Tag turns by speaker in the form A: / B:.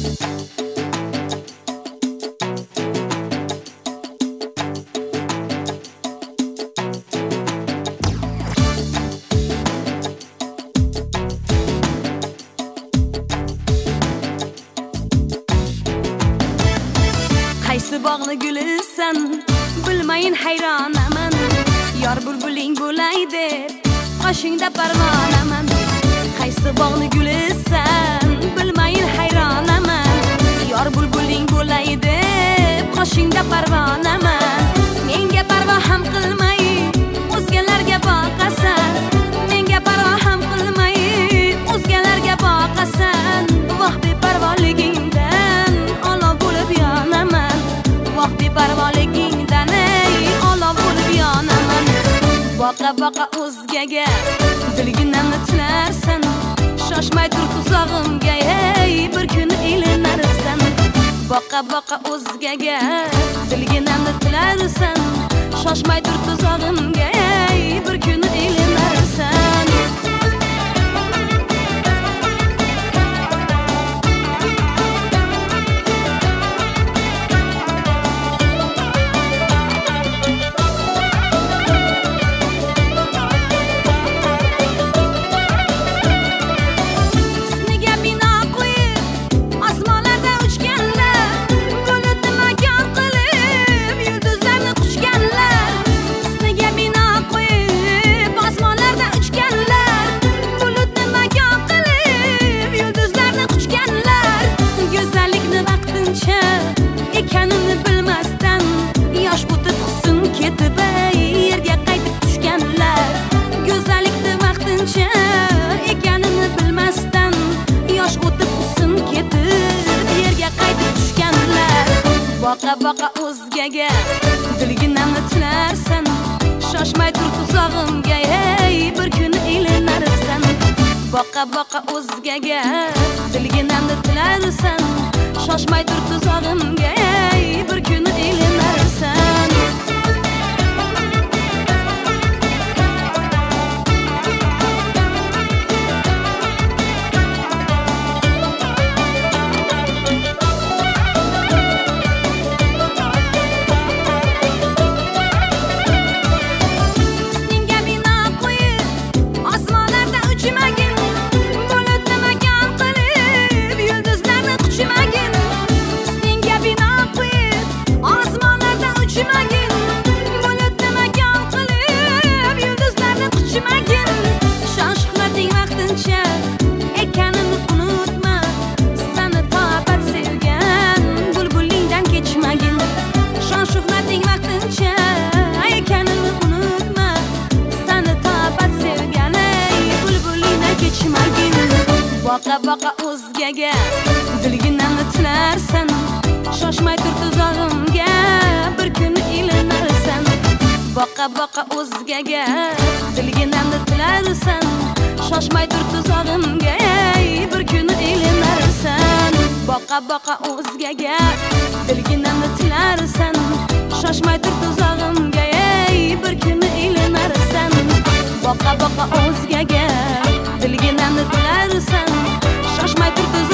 A: Qaysi bog'ni gulisan, bilmayin hayronaman. Yor bulbuling bo'lay deb, qoshingda parvonaman. Qaysi bog'ni gulisan, bilmayin hayronaman. Yor bulbuling bo'lay deb, qoshingda parvonaman. Menga parvo ham qilmay, o'zgalarga boqasan. Menga parvo ham qilmay, o'zgalarga boqasan. Voh beparvoligingdan olov bo'lib yonaman. Voh beparvoligingdan olov bo'lib yonaman. Boqa o'zgaga dilginamni tilarsan. Shoshmay tur tuzog'imga, bir kun ilinarsan. Boqa o'zgaga dilginamni tilarsan. Shoshmay tur tuzog'imga, bir kun ilinarsan. Ekanimni bilmasdan yosh o'tib husn ketib yerga qaytib tushganlar. Go'zallikni vaqtincha ekanimni bilmasdan yosh o'tib husn ketib yerga qaytib tushganlar. Boqa o'zgaga dilginamni tilarsan. Shoshmay tur tuzog'imga, bir kun ilinarsan. Boqa o'zgaga dilginamni tilarsan. Shoshmay tur tuzog'imga, bir kun ilinarsan. Ustingga bino qo'yib, osmonlarda uchmagin. Bulutni makon qilib, yulduzlarni quchmagin. Ustingga bino qo'yib, osmonlarda uchmagin. Bulutni makon qilib, yulduzlarni quchmagin. Shon-shuhrating vaqtincha ekanini unutma. Seni tobat sevgan bulbulingdan kechmagin. Shon-shuhrating vaqtincha ekanini unutma. Seni tobat sevgan bulbulingdan kechmagin. Boqa o'zgaga dilginamni tilarsan. Shoshmay tur tuzog'imga, bir kun ilinarsan. Boqa o'zgaga dilginamni tilarsan. Shoshmay tur tuzog'imga, bir kun ilinarsan. Boqa o'zgaga dilginamni tilarsan. Shoshmay tur tuzog'imga, bir kun ilinarsan. Boqa o'zgaga dilginamni tilarsan. Shoshmay tur